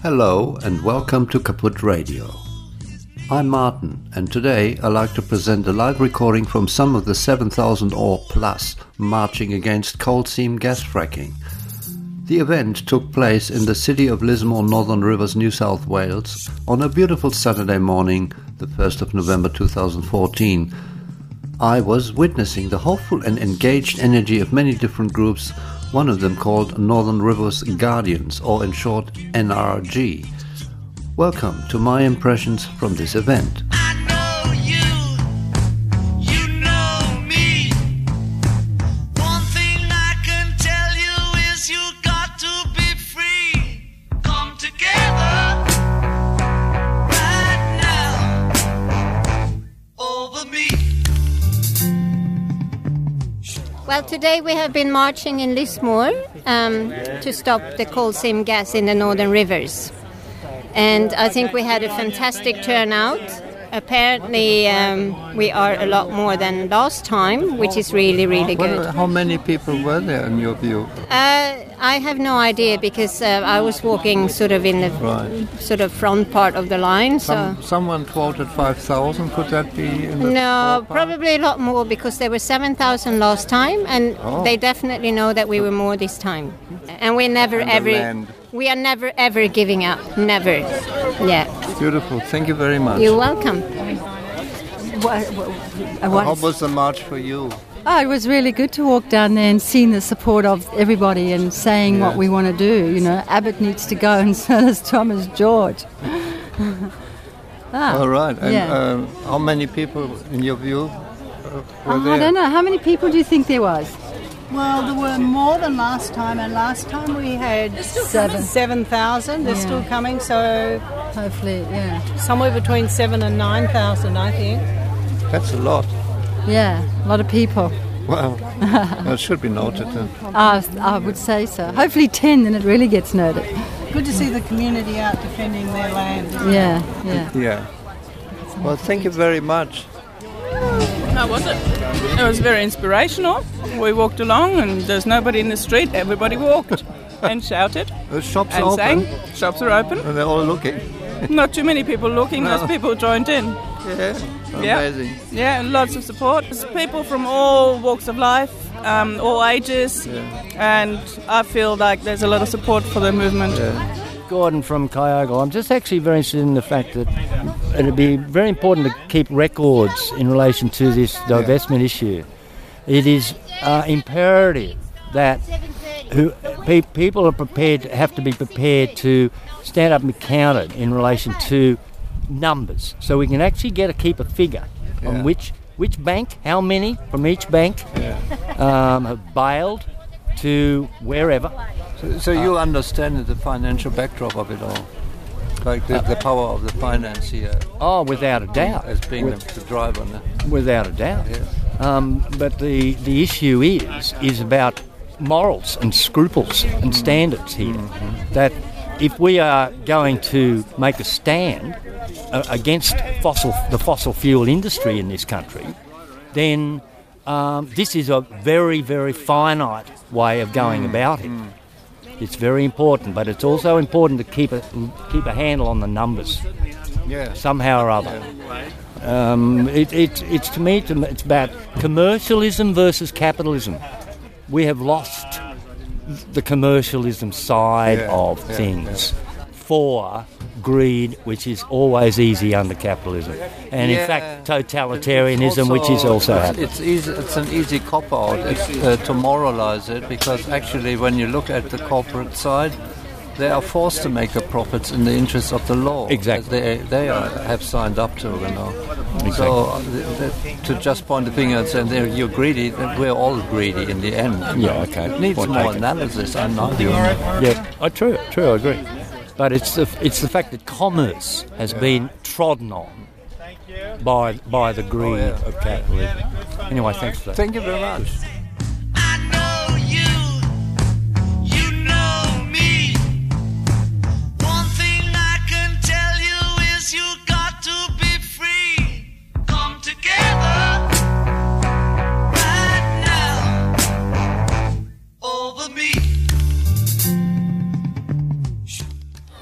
Hello and welcome to Kaput Radio. I'm Martin, and today I'd like to present a live recording from some of the 7,000 or plus marching against coal seam gas fracking. The event took place in the city of Lismore, Northern Rivers, New South Wales, on a beautiful Saturday morning, the 1st of November 2014. I was witnessing the hopeful and engaged energy of many different groups, one of them called Northern Rivers Guardians, or in short NRG. Welcome to my impressions from this event. Well, today we have been marching in Lismore to stop the coal seam gas in the Northern Rivers. And I think we had a fantastic turnout. Apparently, we are a lot more than last time, which is really, really good. How many people were there in your view? I have no idea because I was walking sort of in the sort of front part of the line. Someone quoted 5,000. Could that be? No, probably a lot more because there were 7,000 last time, and they definitely know that we were more this time. And we are never ever giving up. Never. Yeah. Beautiful. Thank you very much. You're welcome. How was the march for you? Oh, it was really good to walk down there and seeing the support of everybody and saying what we want to do. You know, Abbott needs to go and so does Thomas George. All right. And how many people, in your view, were there? I don't know. How many people do you think there was? Well, there were more than last time, and last time we had 7,000. They're still coming, so hopefully, somewhere between 7,000 and 9,000, I think. That's a lot. Yeah, a lot of people. Well, that should be noted. I would say so. Hopefully 10, then it really gets noted. Good to see the community out defending their land. Yeah. Well, thank you very much. How was it? It was very inspirational. We walked along and there's nobody in the street. Everybody walked and shouted. The shops and are sang. open. Shops are open. And they're all looking. Not too many people looking. Most people joined in. Yeah, amazing. Yeah, and lots of support. There's people from all walks of life, all ages, and I feel like there's a lot of support for the movement. Yeah. Gordon from Kyogle. I'm just actually very interested in the fact that it'd be very important to keep records in relation to this divestment issue. It is imperative that people have to be prepared to stand up and be counted in relation to numbers, so we can actually keep a figure on which bank, how many from each bank have bailed to wherever. So you understand the financial backdrop of it all, like the power of the finance here. Oh, without a doubt, as being the driver. Without a doubt. Yes. But the issue is about morals and scruples and standards here. That if we are going to make a stand against the fossil fuel industry in this country, then this is a very, very finite way of going about it. It's very important, but it's also important to keep a handle on the numbers, somehow or other. It's to me, it's about commercialism versus capitalism. We have lost the commercialism side of things for greed, which is always easy under capitalism, and in fact totalitarianism, which is also happening. It's an easy cop-out to moralize it, because actually when you look at the corporate side, they are forced to make the profits in the interest of the law. Exactly. They have signed up to, Exactly. So to just point the finger and say you're greedy, we're all greedy in the end. Yeah, okay. It needs more analysis, I'm not doing it. Yeah, true, I agree. But it's the fact that commerce has been trodden on by the greed of capitalism. Anyway, thanks for that. Thank you very much.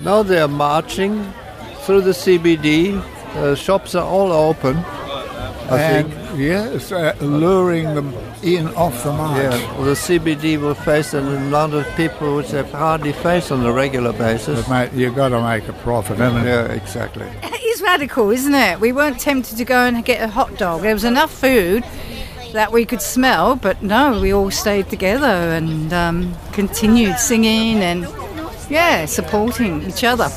Now they are marching through the CBD. Shops are all open, I think. Yes, luring them in off the march. Yeah, well, the CBD will face an amount of people which they hardly face on a regular basis. But mate, you've got to make a profit, haven't you? Yeah, exactly. It is radical, isn't it? We weren't tempted to go and get a hot dog. There was enough food that we could smell, but no, we all stayed together and continued singing and, supporting each other.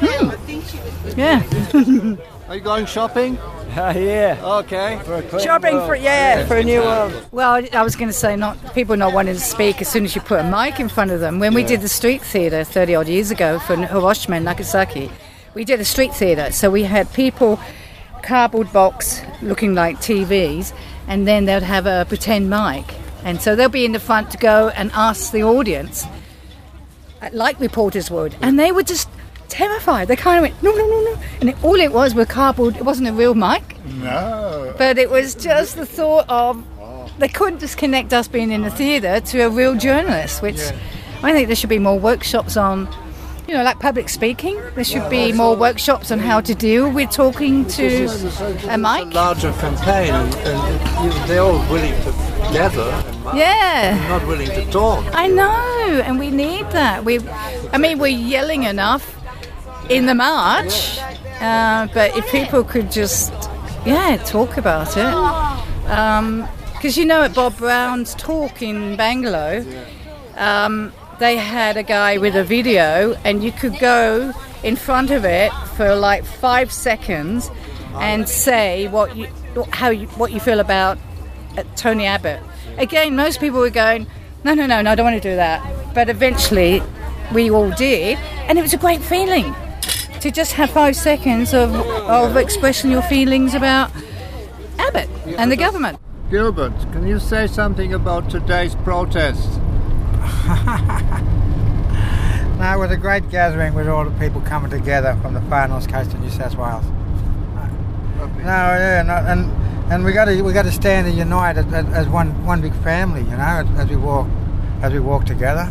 Yeah. Are you going shopping? Yeah. Okay. Shopping for a new world. Well, I was going to say, people not wanting to speak as soon as you put a mic in front of them. When we did the street theatre 30 odd years ago for Hiroshima and Nagasaki, we did a street theatre. So we had people, cardboard box looking like TVs, and then they'd have a pretend mic. And so they'll be in the front to go and ask the audience, like reporters would. And they were just terrified. They kind of went, no. And all it was cardboard. It wasn't a real mic. No. But it was just the thought of, they couldn't just connect us being in the theatre to a real journalist, which I think there should be more workshops on, like public speaking. There should be more workshops on how to deal with talking to a mic. It's a larger campaign, and they're all willing to gather and not willing to talk. I know, and we need that. We're yelling enough in the march, but if people could just talk about it, because at Bob Brown's talk in Bangalore, they had a guy with a video, and you could go in front of it for like 5 seconds and say what you feel about Tony Abbott. Again, most people were going, no, I don't want to do that. But eventually, we all did, and it was a great feeling to just have 5 seconds of expressing your feelings about Abbott and the government. Gilbert, can you say something about today's protest? No, it was a great gathering with all the people coming together from the far north coast of New South Wales. And we got to stand and unite as one big family, as we walk together.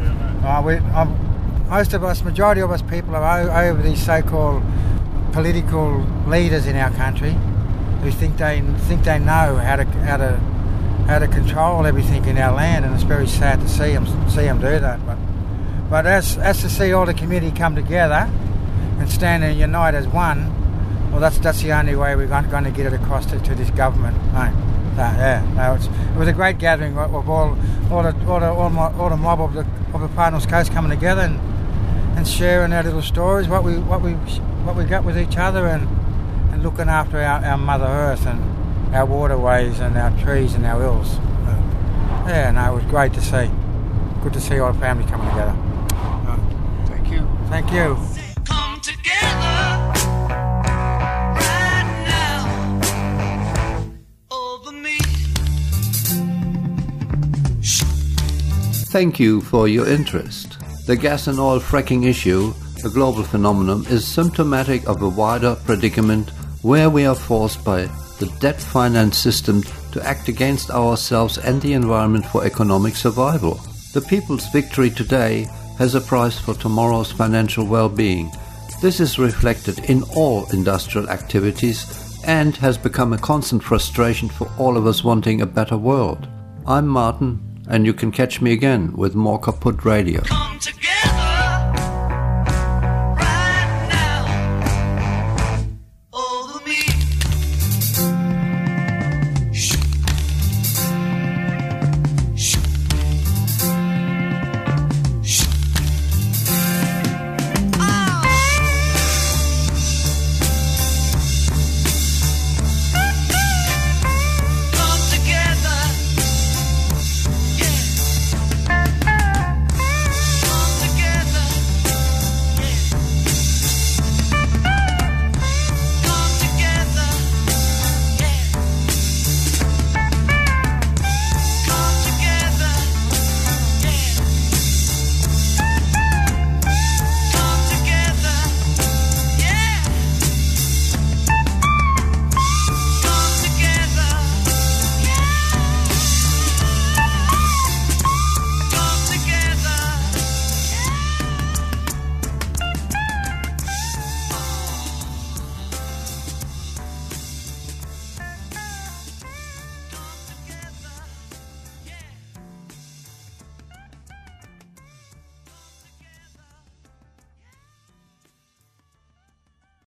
Majority of us people are over these so-called political leaders in our country who think they know how to control everything in our land, and it's very sad to see them do that. But as to see all the community come together and stand and unite as one, well, that's the only way we're going to get it across to this government. It was a great gathering of all the mob of the Far North Coast coming together and sharing our little stories, what we got with each other, and looking after our Mother Earth and our waterways and our trees and our hills. It was great to see. Good to see all the family coming together. Thank you. Thank you. Come together right now over me. Thank you for your interest. The gas and oil fracking issue, a global phenomenon, is symptomatic of a wider predicament where we are forced by the debt finance system to act against ourselves and the environment for economic survival. The people's victory today has a price for tomorrow's financial well-being. This is reflected in all industrial activities and has become a constant frustration for all of us wanting a better world. I'm Martin, and you can catch me again with more Kaput Radio.